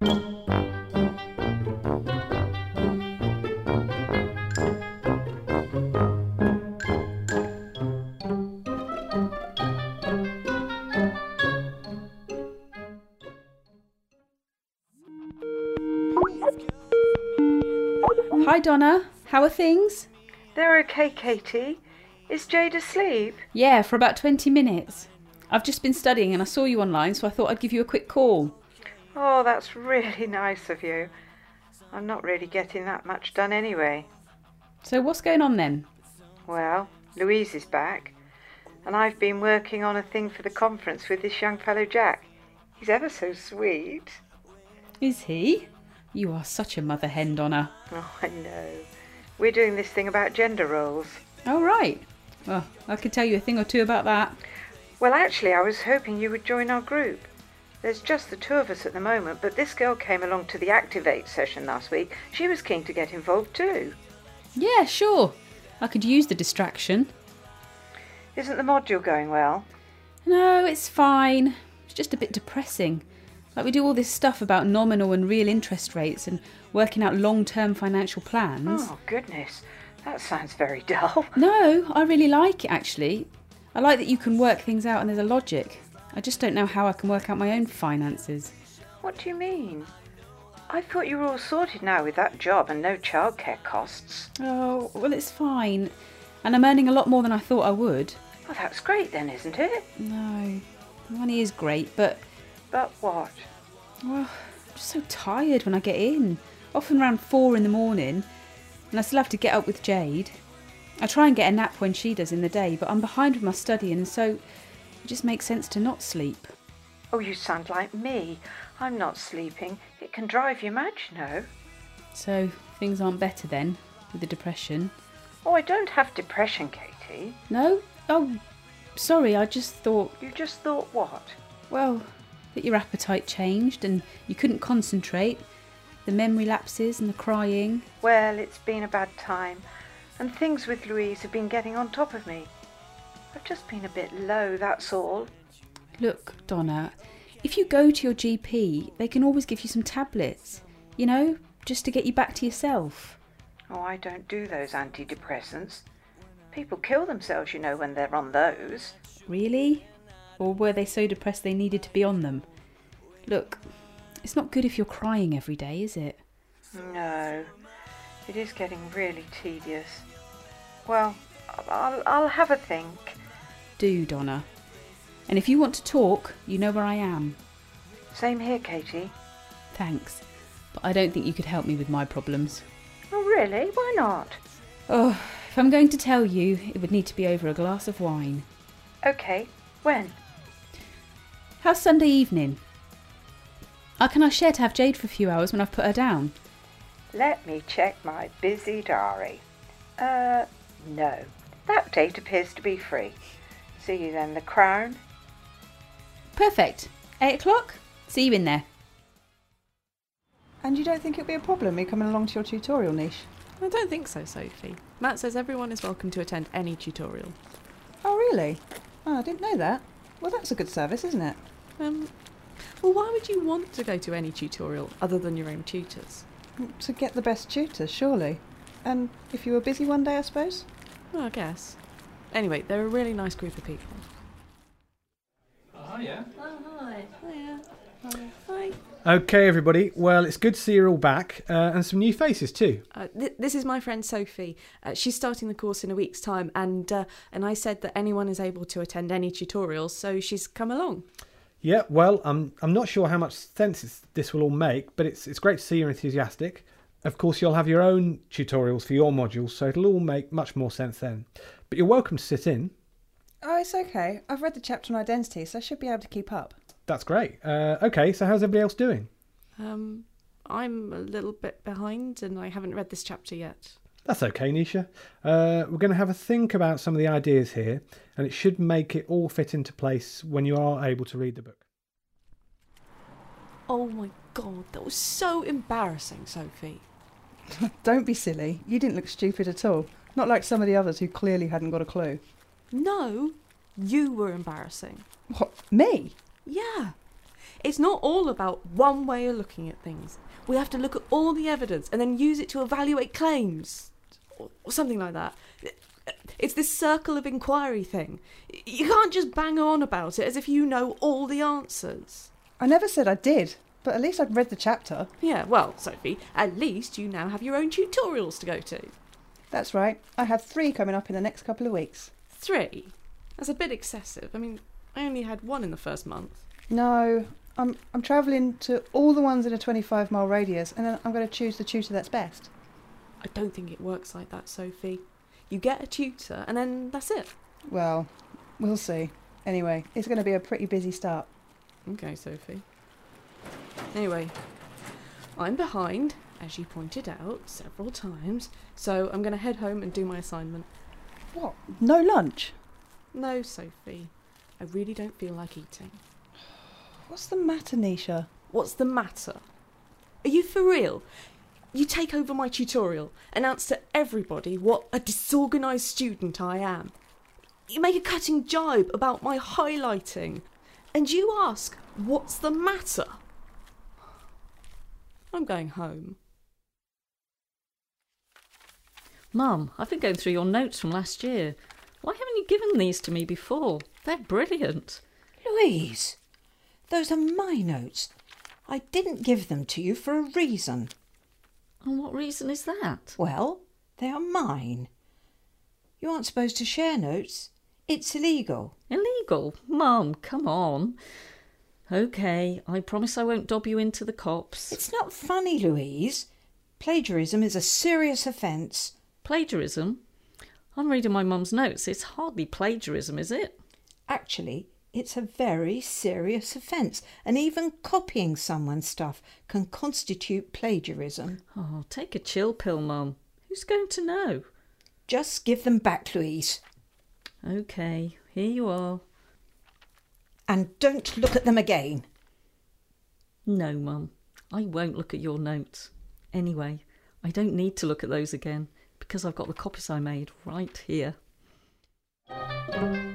Hi Donna, how are things? They're okay, Katie. Is Jade asleep? Yeah, for about 20 minutes. I've just been studying and I saw you online, so I thought I'd give you a quick call. Oh, that's really nice of you. I'm not really getting that much done anyway. So what's going on then? Well, Louise is back, and I've been working on a thing for the conference with this young fellow Jack. He's ever so sweet. Is he? You are such a mother hen, Donna. Oh, I know. We're doing this thing about gender roles. Oh, right. Well, I could tell you a thing or two about that. Well, actually, I was hoping you would join our group. There's just the two of us at the moment, but this girl came along to the Activate session last week. She was keen to get involved too. Yeah, sure. I could use the distraction. Isn't the module going well? No, it's fine. It's just a bit depressing. Like we do all this stuff about nominal and real interest rates and working out long-term financial plans. Oh, goodness. That sounds very dull. No, I really like it actually. I like that you can work things out and there's a logic. I just don't know how I can work out my own finances. What do you mean? I thought you were all sorted now with that job and no childcare costs. Oh, well it's fine. And I'm earning a lot more than I thought I would. Well, that's great then, isn't it? No, money is great, but... But what? Well, I'm just so tired when I get in. Often around 4 in the morning. And I still have to get up with Jade. I try and get a nap when she does in the day, but I'm behind with my studying and so it just makes sense to not sleep. Oh, you sound like me. I'm not sleeping. It can drive you mad, you know. So things aren't better then, with the depression? Oh, I don't have depression, Katie. No? Oh, sorry, I just thought... You just thought what? Well, that your appetite changed and you couldn't concentrate. The memory lapses and the crying. Well, it's been a bad time. And things with Louise have been getting on top of me. I've just been a bit low, that's all. Look, Donna, if you go to your GP, they can always give you some tablets. You know, just to get you back to yourself. Oh, I don't do those antidepressants. People kill themselves, you know, when they're on those. Really? Or were they so depressed they needed to be on them? Look, it's not good if you're crying every day, is it? No, it is getting really tedious. Well, I'll have a think. Do, Donna. And if you want to talk, you know where I am. Same here, Katie. Thanks, but I don't think you could help me with my problems. Oh, really? Why not? Oh, if I'm going to tell you, it would need to be over a glass of wine. Okay, when? How's Sunday evening? Can I share to have Jade for a few hours when I've put her down? Let me check my busy diary. No. That date appears to be free. See you then, the Crown. Perfect. 8 o'clock? See you in there. And you don't think it'll be a problem me coming along to your tutorial niche? I don't think so, Sophie. Matt says everyone is welcome to attend any tutorial. Oh, really? Oh, I didn't know that. Well, that's a good service, isn't it? Well, why would you want to go to any tutorial other than your own tutors? To get the best tutors, surely. And if you were busy one day, I suppose? Well, I guess. Anyway, they're a really nice group of people. Oh, yeah. Oh, hi. Hiya. Hi. Okay, everybody. Well, it's good to see you all back, and some new faces too. This is my friend Sophie. She's starting the course in a week's time, and I said that anyone is able to attend any tutorials, so she's come along. Yeah, well, I'm not sure how much sense this will all make, but it's great to see you're enthusiastic. Of course, you'll have your own tutorials for your modules, so it'll all make much more sense then. But you're welcome to sit in. Oh, it's okay. I've read the chapter on identity, so I should be able to keep up. That's great. Okay, so how's everybody else doing? I'm a little bit behind, and I haven't read this chapter yet. That's okay, Nisha. We're going to have a think about some of the ideas here, and it should make it all fit into place when you are able to read the book. Oh my god, that was so embarrassing, Sophie. Don't be silly. You didn't look stupid at all. Not like some of the others who clearly hadn't got a clue. No, you were embarrassing. What, me? Yeah. It's not all about one way of looking at things. We have to look at all the evidence and then use it to evaluate claims. Or something like that. It's this circle of inquiry thing. You can't just bang on about it as if you know all the answers. I never said I did, but at least I'd read the chapter. Yeah, well, Sophie, at least you now have your own tutorials to go to. That's right. I have 3 coming up in the next couple of weeks. 3? That's a bit excessive. I mean, I only had 1 in the first month. No, I'm travelling to all the ones in a 25-mile radius, and then I'm going to choose the tutor that's best. I don't think it works like that, Sophie. You get a tutor and then that's it. Well, we'll see. Anyway, it's going to be a pretty busy start. Okay, Sophie. Anyway, I'm behind, as you pointed out several times, so I'm going to head home and do my assignment. What? No lunch? No, Sophie. I really don't feel like eating. What's the matter, Nisha? What's the matter? Are you for real? You take over my tutorial, announce to everybody what a disorganised student I am. You make a cutting jibe about my highlighting, and you ask, what's the matter? I'm going home. Mum, I've been going through your notes from last year. Why haven't you given these to me before? They're brilliant. Louise, those are my notes. I didn't give them to you for a reason. And what reason is that? Well, they are mine. You aren't supposed to share notes. It's illegal. Illegal? Mum, come on. OK, I promise I won't dob you into the cops. It's not funny, Louise. Plagiarism is a serious offence. Plagiarism? I'm reading my mum's notes. It's hardly plagiarism, is it? Actually, it's a very serious offence, and even copying someone's stuff can constitute plagiarism. Oh, take a chill pill, Mum. Who's going to know? Just give them back, Louise. OK, here you are. And don't look at them again. No, Mum, I won't look at your notes. Anyway, I don't need to look at those again because I've got the copies I made right here.